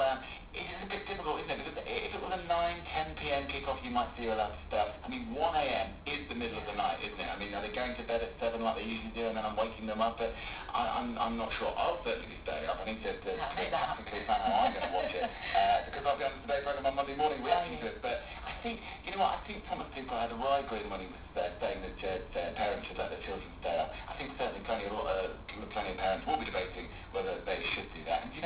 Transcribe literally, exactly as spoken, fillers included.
um, it is a bit difficult, isn't it? Because if it was a nine, ten p m kick-off, you might see allowed to stay up. I mean, one a m is the middle of the night, isn't it? I mean, are they going to bed at seven like they usually do, and then I'm waking them up? But I, I'm, I'm not sure. I'll certainly be staying up. I need to, to, to tactically plan how I'm going to watch it, uh, because I'll be on the Today programme on Monday morning reacting to it. But I think, you know what, I think Thomas Tuchel had a right grin when he was uh, saying that uh, parents should let their children stay up. I think certainly plenty of, uh, plenty of parents will be debating whether they should do that. And, you know,